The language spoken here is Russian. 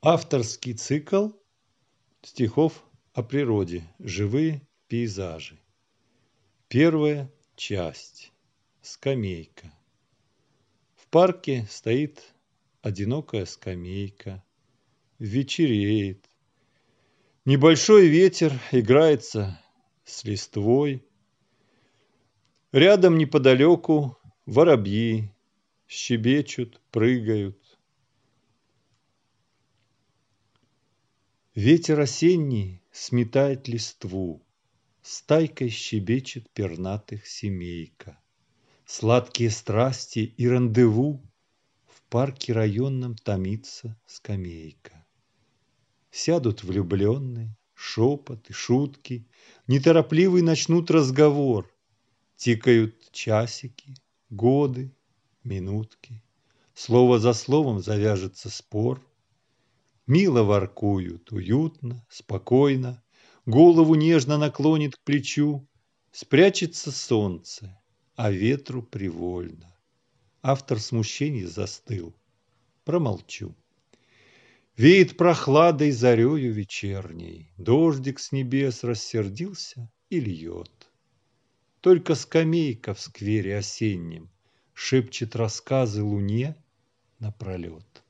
Авторский цикл стихов о природе. Живые пейзажи. Первая часть. Скамейка. В парке стоит одинокая скамейка. Вечереет. Небольшой ветер играется с листвой. Рядом неподалеку воробьи щебечут, прыгают. Ветер осенний сметает листву, стайкой щебечет пернатых семейка. Сладкие страсти и рандеву, в парке районном томится скамейка. Сядут влюбленные, шепот и шутки, неторопливый начнут разговор. Тикают часики, годы, минутки. Слово за словом завяжется спор. Мило воркуют, уютно, спокойно, голову нежно наклонит к плечу. Спрячется солнце, а ветру привольно. Автор смущений застыл. Промолчу. Веет прохладой зарею вечерней, дождик с небес рассердился и льет. Только скамейка в сквере осеннем шепчет рассказы луне напролет.